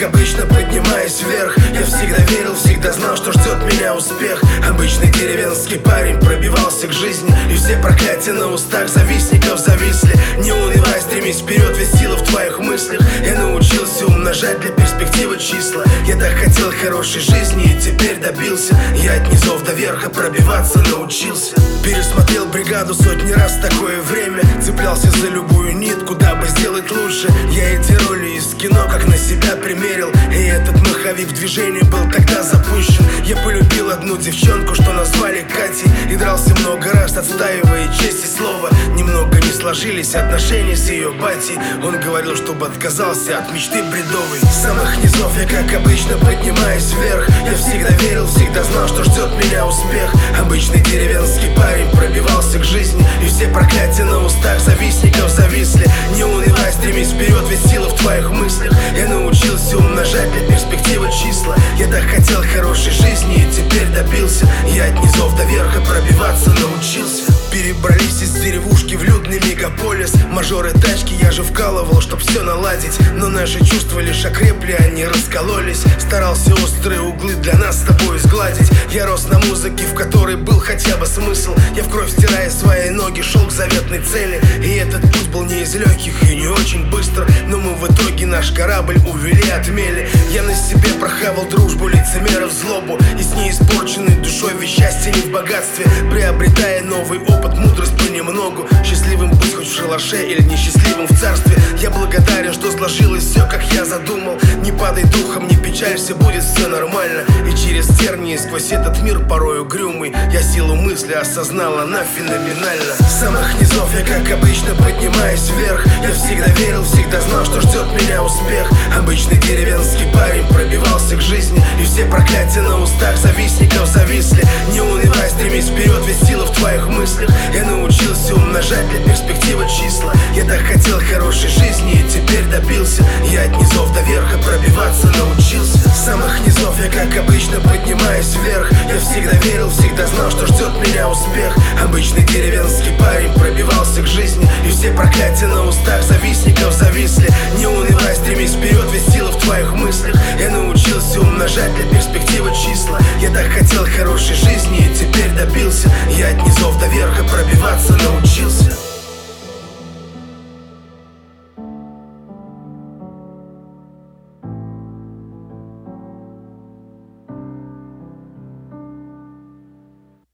обычно, поднимаясь вверх. Я всегда верил, всегда знал, что ждет меня успех. Обычный деревенский парень пробивался к жизни, и все проклятия на устах завистников зависли. Не унывай, стремись вперед, ведь сила в твоих мыслях. Я научился умножать для перспективы числа. Я так хотел хорошей жизни и теперь добился. Я от низов до верха пробиваться научился. Пересмотрел бригаду сотни раз в такое время. Цеплялся за любую нитку, дабы сделать лучше. Я эти роли из кино как на себя примерил, и этот маховик в движении был тогда запущен. Я полюбил одну девчонку, что назвали Катей, и дрался много раз, отстаивая честь и слово. Немного не сложились отношения с ее батей. Он говорил, чтобы отказался от мечты бредовой. С самых низов я, как обычно, поднимаюсь вверх. Я всегда верил, всегда знал, что ждет меня успех. Обычный деревенский парень пробивался к жизни, и все проклятия на устах завистников зависли. Не унывай, стремись вперед, ведь сила в твоих мыслях. Я научился умножать для перспективы числа. Я так хотел хорошей жизни и теперь добился. Я от низов до верха пробиваться научился. Перебрались из деревушки в людный мегаполис. Мажоры тачки, я же вкалывал, чтоб все наладить. Но наши чувства лишь окрепли, они раскололись. Старался острые углы для нас с тобой сгладить. Я рос на музыке, в которой был хотя бы смысл. Я в кровь стирая свои ноги шел к заветной цели. И этот путь был не из легких и не очень быстро, но мы в итоге наш корабль увели от мели. Я на себе прохавал дружбу, лицемеров, злобу, и с ней испорченной душой ведь счастье не в богатстве. Приобретая новый опыт, мудрость понемногу. Счастливым быть хоть в шалаше или несчастливым в царстве. Я благодарен, что сложилось все, как я задумал. Не падай духом, не печалься, будет все нормально. И через тернии, сквозь этот мир порой угрюмый, я силу мысли осознал, она феноменальна. С самых низов я, как обычно, поднимаюсь вверх. Я всегда верил, всегда знал, что ждет меня успех. Обычный деревенский парень пробивался к жизни, и все проклятия на устах завистников зависли. Не унывай, стремись вперед, ведь сила в твоих мыслях. Я научился умножать для перспективы числа. Я так хотел хорошей жизни и теперь добился. Я от низов до верха пробиваться научился. С самых низов я, как обычно, поднимаюсь вверх. Я всегда верил, всегда знал, что ждет меня успех. Обычный деревенский парень пробивался к жизни, и все проклятия на устах завистников зависли. Не унывай, стремись вперед, ведь сила в твоих мыслях. Я научился умножать для перспективы числа. Я так хотел хорошей жизни и теперь добился. Я от низов до верха пробиваться научился.